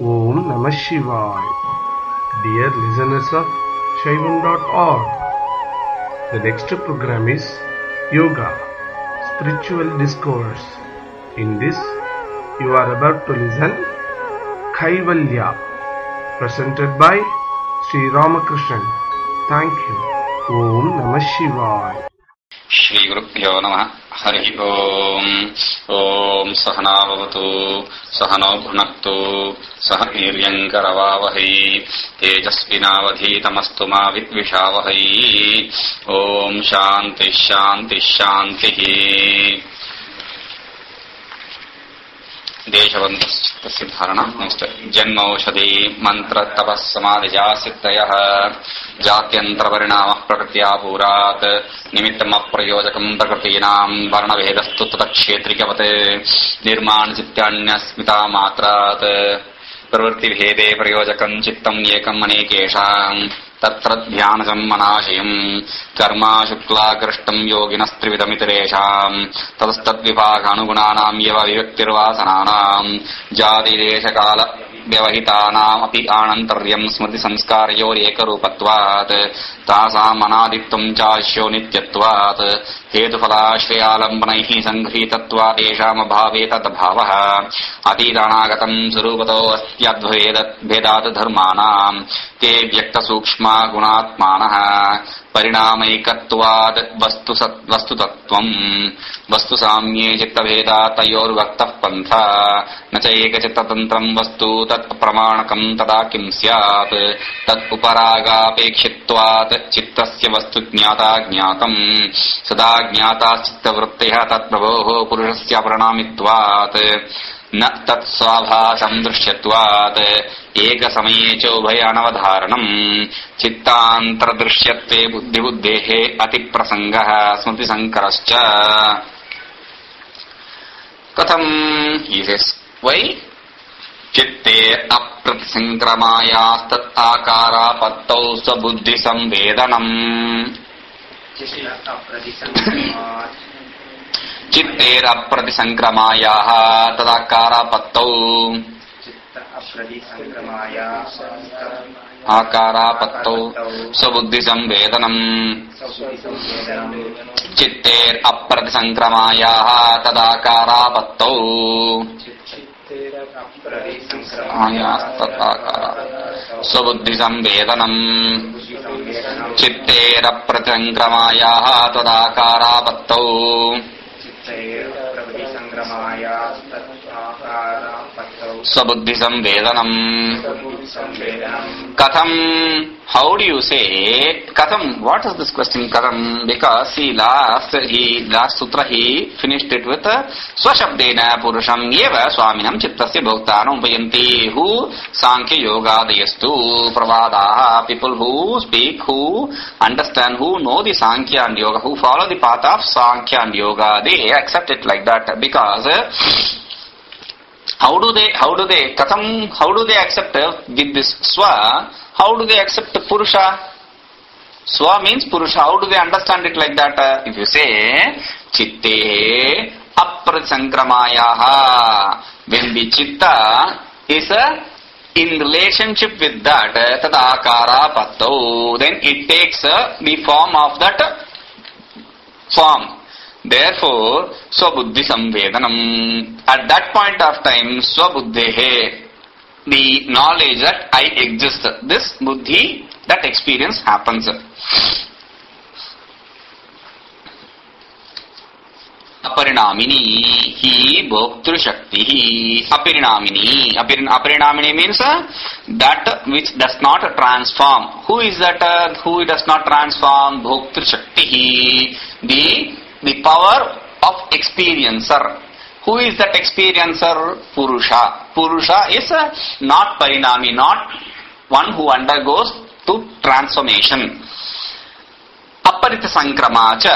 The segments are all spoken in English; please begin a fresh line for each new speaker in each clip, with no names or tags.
Om Namah Shivaya. Dear listeners of Shaivam.org, the next program is Yoga, Spiritual Discourse. In this, you are about to listen Kaivalya, presented by Sri Ramakrishnan. Thank you. Om Namah Shivaya.
Shri Gurubhyo Namah. Hari Om. Om Sahana Bhavatu Sahano Bhunaktu Sahaviryankaravavahai Tejasvinavadhitamastu ma vidvishavahai. Om Shanti Shanti Shanti. देशवन्तस्य धारणा next जन्मौषधि मंत्र tapas समाधिजा सिद्धयः जात्यन्तरपरिणामः प्रकृत्यापूरात् निमित्तमप्रयोजकं प्रकृतीनां वर्णभेदस्तु तत्क्षेत्रिकवत् निर्माणचित्तान्यस्मिता मात्रात् प्रवृत्तिभेदे प्रयोजकं चित्तम् एकम् अनेकेषां तत्र ध्यानजं मनाशयं कर्मा शुक्लाकृष्टं योगिनस्त्रिविधमितरेषां ततस्तद्विभागानुगुणानां यव विभक्तिर्वासनानां जातिदेशकाल व्यवहितानामपि आनन्तर्यं स्मृतिसंस्कारयोरेकरूपत्वात् तासाम् अनादित्वं चाश्यो नित्यत्वात् हेतुफलाश्रयालम्बनैः सङ्गृहीतत्वात् येषामभावे तदभावः अतीतानागतं स्वरूपतो अस्त्यद्भेदात् धर्माणां ते व्यक्तसूक्ष्मा गुणात्मानः परिणामैकत्वाद् वस्तुतत्त्वं वस्तुसाम्ये चित्तभेदात् तयोर्वक्तः पन्था न च एकचित्ततन्त्रं वस्तु तत् प्रमाणकं तदा किं स्यात् तत् उपरागापेक्षित्वात् चित्तस्य वस्तु ज्ञाता ज्ञातं सदा ज्ञाताश्चित्तवृत्तिः तत्प्रभोः पुरुषस्य परिणामित्वात् न तत्स्वाभासं दृश्यत्वात् एकसमये चोभय अनवधारणं चित्तान्तरदृश्यत्वे बुद्धिबुद्धेः अतिप्रसङ्गः स्मृतिसङ्करश्च कथं वै चित्ते अप्रतिसङ्क्रमायास्तत् आकारापत्तौ स्वबुद्धिसंवेदनम् चित्तेरप्रतिसङ्क्रमायाः तदाकारापत्तौ आकारापत्तौ स्वबुद्धिसंवेदनम् चित्तेरप्रतिसङ्क्रमायाः तदाकारापत्तौ स्वबुद्धिसंवेदनम् चित्तेरप्रतिसङ्क्रमायाः तदाकारापत्तौ स्वबुद्धि संवेदनम कथम how do you say katham what is this question katham because last sutra he finished it with swashabdena purusham eva swaminam chittasya bhoktanam upayanti who sankhya yogadayastu pravadaha people who speak who understand who know the sankhya and yoga who follow the path of sankhya and yoga they accept it like that because how do they katham how do they accept with this swa how do they accept purusha swa means purusha how do they understand it like that if you say chitte aprasangkramayaha when the chitta is in relationship with that tadakara patto then it takes the form of that form. Therefore, swabuddhi samvedanam. At that point of time, swabuddhehe, the knowledge that I exist, this buddhi, that experience happens. Aparinamini, he bhoktru shakti, aparinamini. Aparinamini means that which does not transform. Who is that who does not transform? Bhoktru shakti, the power of experiencer. Who is that experiencer? Purusha. Purusha is not parinami, not one who undergoes to transformation. Aparita sankramacha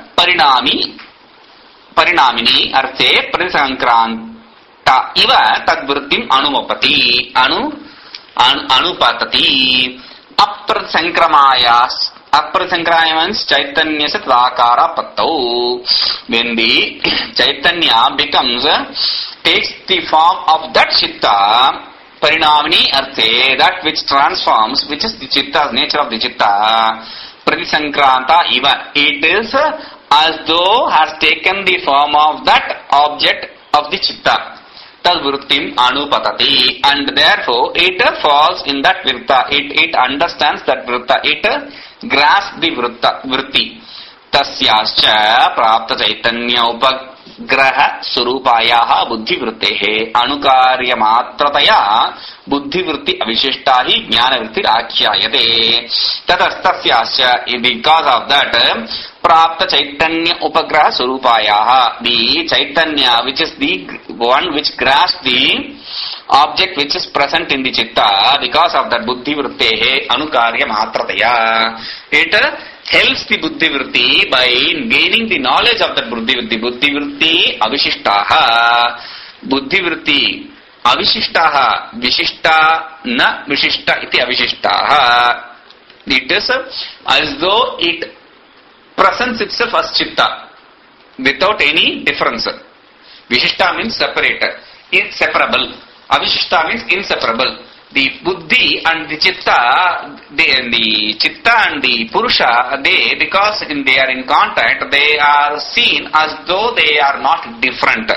parinamini arte parisankranta iva tadvrittim anumapati anupatati aprasankramayas. Aprasankraya means Chaitanya Satvakara Pattau. When the Chaitanya becomes, takes the form of that Chitta, parinamini arthe, that which transforms, which is the chitta's nature of the chitta, pratisankranta iva. It is as though has taken the form of that object of the chitta. Tad vrittim anupatati, and therefore it falls in that vritta. It understands that vritta. It grasps the vritti. Tasyascha prapta chaitanya upagraha surupayah buddhi vrittehe anukarya matrataya buddhi vritti avishishta hi jnana vritti rakhyayate. Tastasyascha, because of that, prapta chaitanya upagraha surupayah, the chaitanya which is the one which grasps the object which is present in the chitta, because of that buddhi vrittehe anukarya matrataya, it helps the buddhi vritti by gaining the knowledge of that buddhi vritti. Buddhi vritti avishishtaha, buddhi vritti avishishtaha, vishishta na vishishta iti avishishtaha. It is as though it presents itself as chitta without any difference. Vishishta means separate, inseparable. Avishishta means inseparable. The buddhi and the chitta, the chitta and the purusha, because they are in contact, they are seen as though they are not different.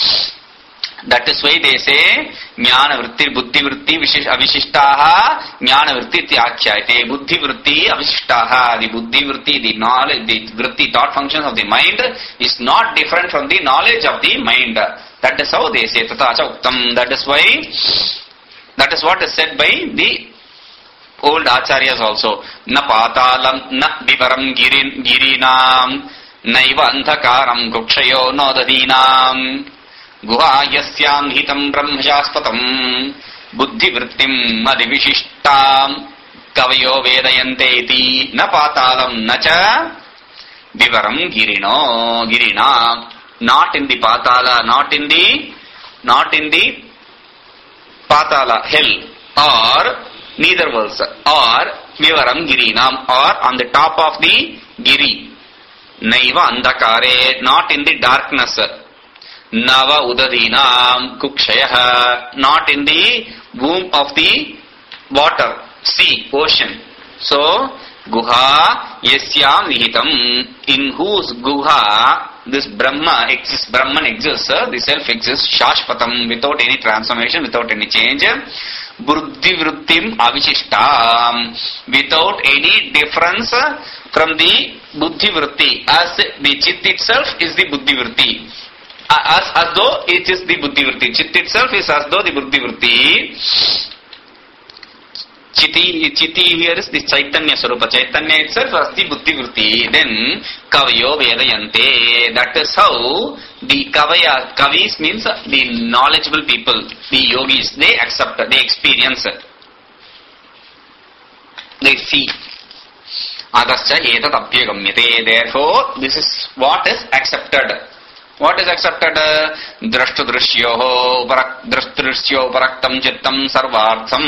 That is why they say jnana vritti buddhi vritti avishishtaha jnana vritti tyakhyayate. Buddhi vritti avishishtaha, the buddhi vritti, the knowledge, the vritti, thought functions of the mind is not different from the knowledge of the mind. That is how they say tatacha uktam. That is why, that is what is said by the old acharyas also. Na patalam na vivaram girinam naiva andhakaram kukshayo nodadinam guha yasyam hitam brahmashaspatam buddhi vrittim adivishishtam kavayo vedayante iti na patalam na cha vivaram girina. Not in the patala, not in the patala, hell, or neither worlds, or vivaram girinam, or on the top of the giri. Naiva andhakare, not in the darkness. Nava udadinam kukshayah, not in the womb of the water, sea, ocean. So, guha yasyam nihitam, in whose guha this Brahman exists, the self exists, shashpatam, without any transformation, without any change. Buddhi vrittim avishishtam, without any difference from the buddhi vritti, as the chit itself is the buddhi vritti. As though it is the buddhi vritti. Chit itself is as though the buddhi vritti. Chiti here is the Chaitanya Swarupa. Chaitanya itself as the buddhi vritti. Then kavayo vedayante. That is how the kavis means the knowledgeable people, the yogis, they accept, they experience, they see. Adascha etat apyagamyate. Therefore, this is what is accepted. What is accepted? Drashtudrishyo paraktam chittam sarvartham.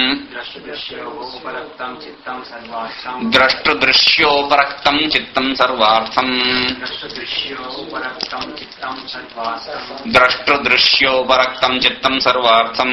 Drashtudrishyo paraktam chittam sarvartham. Drashtudrishyo paraktam chittam sarvartham.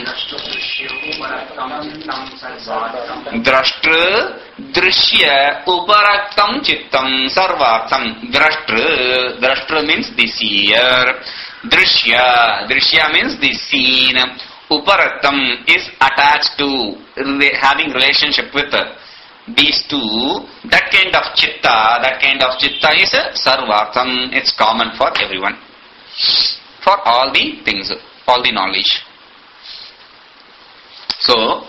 Drashtudrishya uparaktam chittam sarvartham. Drashtra means the seer. Drishya means the seen. Uparaktam is attached to, having relationship with these two. That kind of chitta is sarvartham. It's common for everyone, for all the things, all the knowledge. So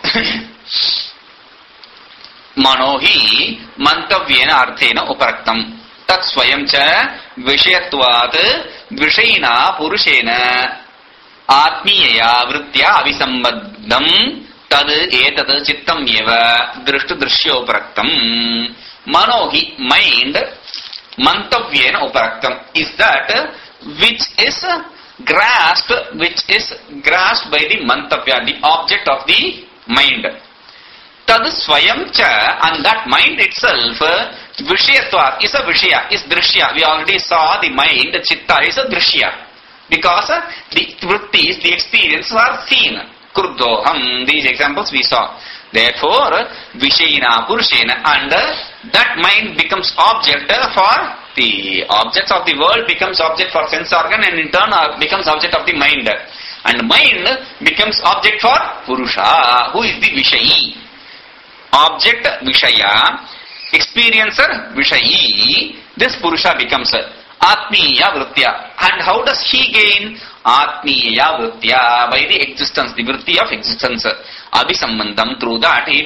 manohi mantavyena arthena uparaktam. Tat swayam cha vishayatvat vishayina purushena atmiyaya vrittya avisambaddham tad etat chittam eva drishtu drishyo uparaktam. Manohi, mind, mantavyena uparaktam is that which is grasped by the mantavya, the object of the mind. Tad swayam cha, and that mind itself, vishayatvat is a vishaya, is drishya. We already saw the mind, chitta is a drishya, because the vrittis, the experiences are seen. Kruddhoham. These examples we saw. Therefore, Vishayina Purushena, and that mind becomes object for the objects of the world, becomes object for sense organ, and in turn becomes object of the mind. And mind becomes object for Purusha, who is the Vishayi. Object Vishaya, experiencer Vishayi, this Purusha becomes Atmiya Vrittya. And how does he gain? Atmiya Vrittya, by the existence, the vritti of existence. Abhisambandham, through that he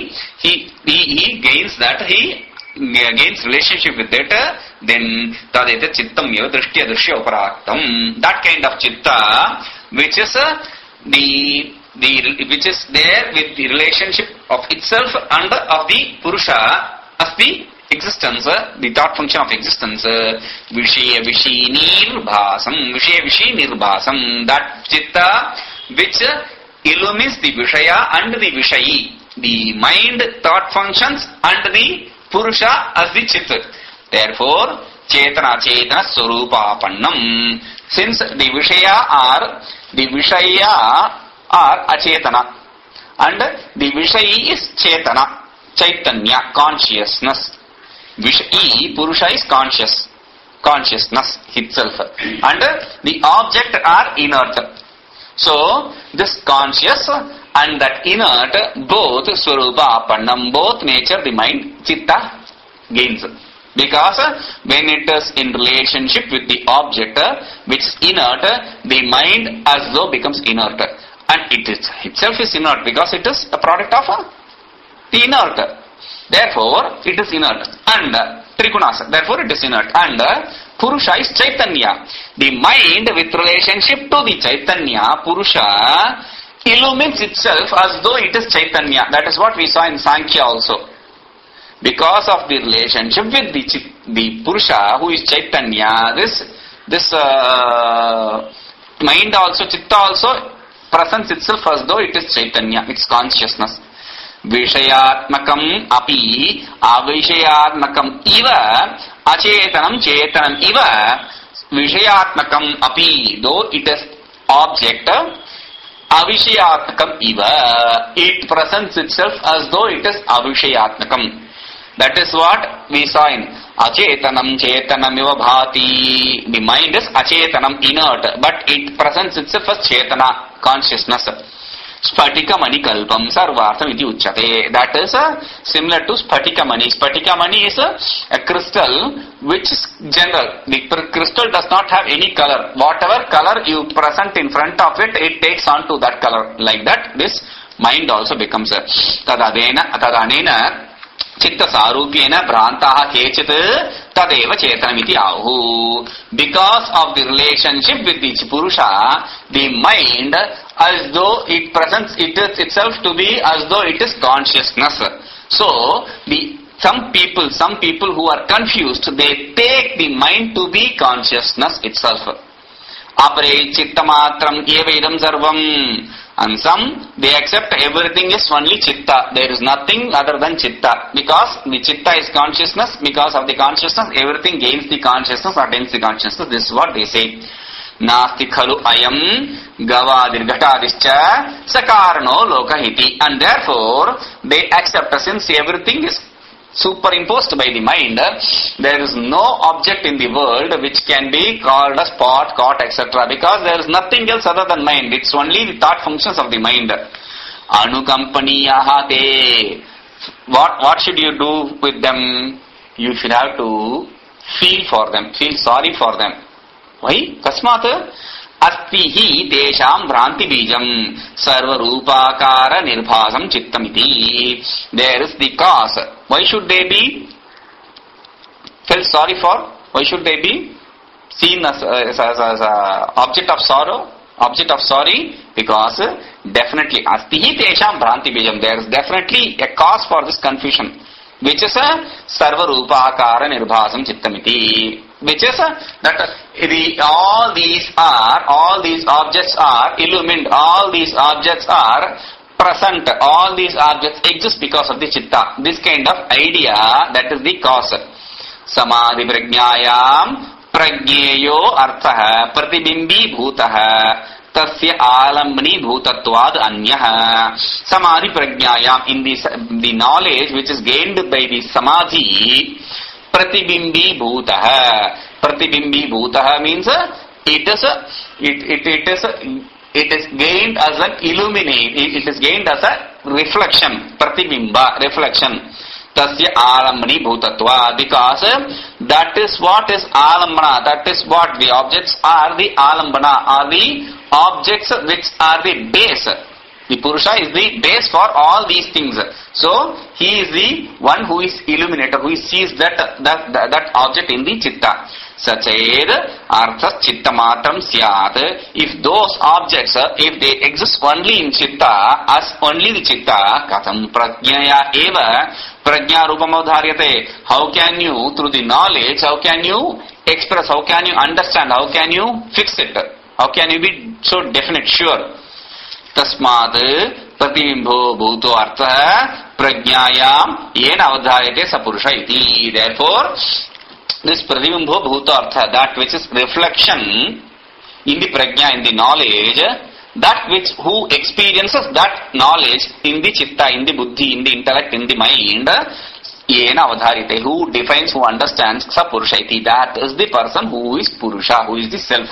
gains that, he gains relationship with it, then tadeta chittam eva drishtya drishya uparaktam. That kind of chitta which is which is there with the relationship of itself and of the Purusha as the existence, the thought function of existence. Vishaya Vishi Nirbhasam, Vishaya Vishi Nirbhasam, that chitta which illumines the Vishaya and the Vishayi, the mind, thought functions, and the Purusha as the Chit. Therefore, Chetana Chetana Swarupapannam. Since the Vishaya are Achetana, and the Vishayi is Chetana, Chaitanya, consciousness. Vishayi, Purusha is consciousness itself, and the object are inert. So, this conscious and that inert, both Swarupa Apannam, both nature, the mind, Chitta gains. Because when it is in relationship with the object which is inert, the mind as though becomes inert. And it itself is inert because it is a product of the inert. Therefore, it is inert. And Trigunas, therefore it is inert. And Purusha is Chaitanya. The mind with relationship to the Chaitanya, Purusha, illumines itself as though it is Chaitanya. That is what we saw in Sankhya also. Because of the relationship with the Purusha, who is Chaitanya, this mind also, Chitta also, presents itself as though it is Chaitanya, its consciousness. Vishayatmakam api avishayatmakam iva achetanam chetanam iva vishayatmakam api, though it is object, avishayatmakam iva, it presents itself as though it is avishayatmakam. That is what we saw in Achetanam Chetanam Iva Bhati. The mind is Achetanam, inert, but it presents itself as Chetana, consciousness. Spatika Mani Kalpam Sarvartham iti uchate. That is similar to Spatika Mani. Spatika Mani is a crystal which is general. The crystal does not have any color. Whatever color you present in front of it, it takes on to that color. Like that, this mind also becomes Tadanena Chitta Sarupyena Bhrantaha Kechit Tadeva Chetanamiti Ahu. Because of the relationship with the Purusha, the mind, as though it presents itself to be as though it is consciousness. So, some people who are confused, they take the mind to be consciousness itself. Apare Chittamatram Evaidam Sarvam. And some, they accept everything is only Chitta. There is nothing other than Chitta. Because the Chitta is consciousness, because of the consciousness, everything gains the consciousness, attains the consciousness. This is what they say. Nasti khalu ayam gavadir ghatadischa sakarano lokahiti. And therefore, they accept, since everything is superimposed by the mind, there is no object in the world which can be called a spot, caught, etc. Because there is nothing else other than mind. It's only the thought functions of the mind. Anukampaniyahate. What should you do with them? You should have to feel for them, feel sorry for them. Why? Kasmat Asti hi tesham bhranti bijam sarva rupakara nirbhasam chittamiti. There is the cause. Why should they be felt sorry for? Why should they be seen as object of sorrow, object of sorry? Because definitely asti hi tesham bhranti bijam. There is definitely a cause for this confusion, which is a sarva rupakara nirbhasam chittamiti. Which is that all these objects are illumined, all these objects are present, all these objects exist because of the Chitta. This kind of idea, that is the cause. Samadhi prajnayam prajneyo arthaha pratibimbi bhutaha tasya alambani bhutatvad anyah. Samadhi pragyayam, in the knowledge which is gained by the samadhi, pratibimbi bhutah. Pratibimbi bhutah means it is gained as an illuminate, it is gained as a reflection, pratibimba, reflection. Tasya alambani bhutatva, because that is what is alambana, that is what the objects are, the alambana are the objects which are the base. The Purusha is the base for all these things. So, he is the one who is illuminator, who sees that object in the chitta. Sached arthas chittamatam syat. If those objects, if they exist only in chitta, as only the chitta, katham pragyaya eva prajna rupam avdharyate. How can you, through the knowledge, how can you express, how can you understand, how can you fix it? How can you be so definite, sure? Tasmad pratibimbo bhuto artha prajnayam yena avdharyate sapurusha iti. Therefore, this pratibimbo bhuto artha, that which is reflection in the prajna, in the knowledge, that which who experiences that knowledge in the chitta, in the buddhi, in the intellect, in the mind, yena avdharyate, who defines, who understands sapurusha iti, that is the person who is purusha, who is the self.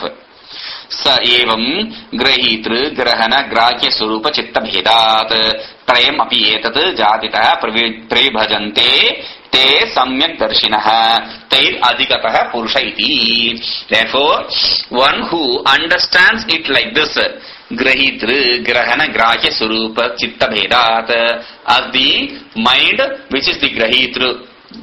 स एवं ग्रहीतृ ग्रहण ग्राह्य स्वरूप चित्त भेदात् त्रयम् अपि एतत् जातितः प्रविभजन्ते ते सम्यक् दर्शिनः तैर् अधिगतः पुरुष इति. Therefore, one who understands it like this, grahitru grahana grahya swarupa chitta bhedat, as the mind which is the grahitru,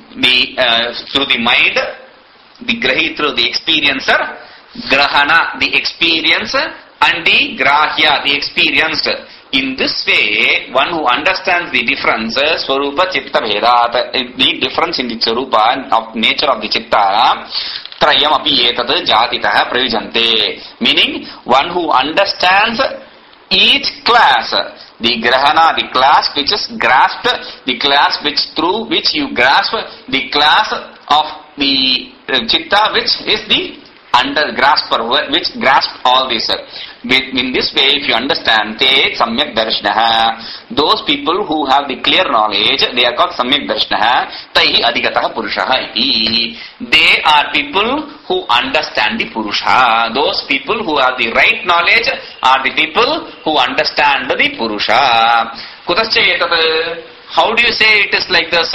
through the mind, the grahitru, the experiencer, grahana, the experience, and the grahya, the experienced. In this way, one who understands the difference, swarupa chitta bhedat, the difference in the swarupa of nature of the chitta, trayam api etat jatitah pravijante. Meaning, one who understands each class, the grahana, the class which is grasped, the class which through which you grasp, the class of the chitta which is the under grasper, which grasp all this. In this way, if you understand, te samyak darshnaha, those people who have the clear knowledge, they are called samyak darshnaha, taihi adhigatah purushaha iti. They are people who understand the purusha. Those people who have the right knowledge are the people who understand the purusha. Kutascha etat, how do you say it is like this?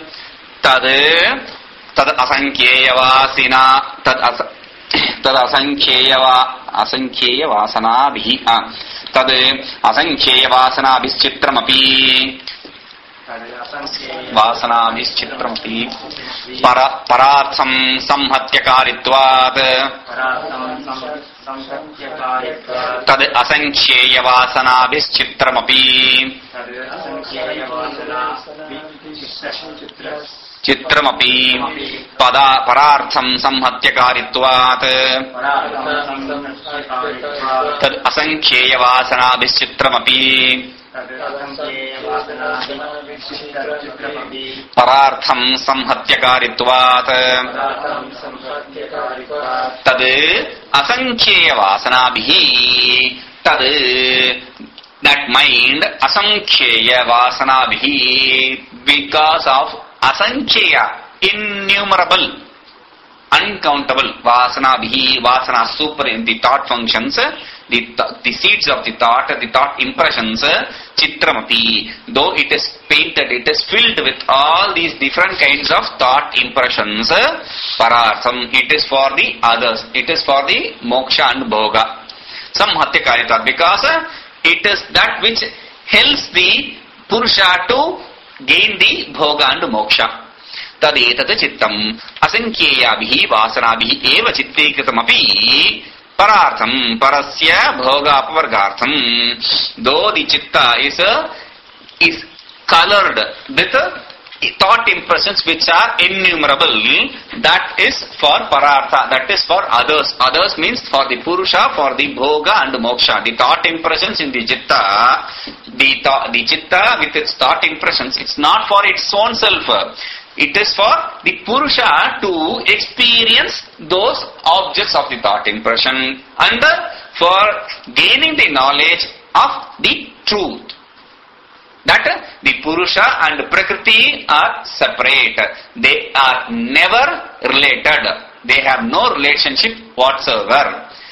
Tad asankheyavasina, tad asankhyeya vasanabhi tad asankhyeya vasanabhischittramapi parartham samhatyakaritvat tad asankhyeya vasanabhischittramapi चित्रमपि परार्थं संहत्यकारित्वात् तद् असंख्येयवासनाभिश्चित्रमपि परार्थं संहत्यकारित्वात् तद् असंख्येयवासनाभिः तद् that mind asankhyeya vasanabhi, because of asankhyeya, innumerable, uncountable, vasanabhi, vasana super in the thought functions, the seeds of the thought impressions, chitramapi, though it is painted, it is filled with all these different kinds of thought impressions, parartham, it is for the others, it is for the moksha and bhoga. Samhatyakaritvat, because it is that which helps the Purusha to gain the bhoga and moksha. Tadetat chittam asankhyeyabihi vasanabhihi eva chitte kritamapi parartham parasya bhoga apavargartham. Though the chitta is colored with thought impressions which are innumerable, that is for parartha, that is for others. Others means for the Purusha, for the bhoga and moksha. The thought impressions in the chitta, the chitta with its thought impressions, it's not for its own self. It is for the Purusha to experience those objects of the thought impression. And for gaining the knowledge of the truth. That the Purusha and Prakriti are separate. They are never related. They have no relationship whatsoever.